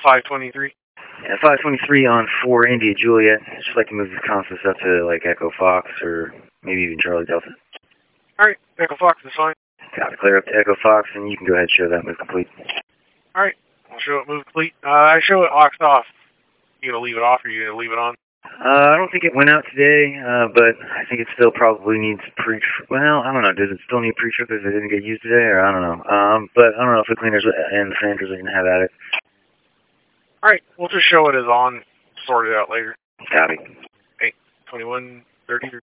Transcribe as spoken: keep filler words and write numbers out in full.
five twenty-three. Yeah, five twenty-three on four India Juliet. Just like to move the consonants up to like Echo Fox or maybe even Charlie Delta. Alright, Echo Fox is fine. Got to clear up to Echo Fox, and you can go ahead and show that move complete. Alright, I'll show it move complete. Uh, I show it locked off. You gonna leave it off or you gonna leave it on? Uh, I don't think it went out today, uh, but I think it still probably needs pre. Well, I don't know. Does it still need pre-trip if it didn't get used today, or I don't know. Um, but I don't know if the cleaners and the fanners are gonna have at it. Alright, we'll just show it as on, sort it out later. Copy. Hey, twenty-one thirty-three.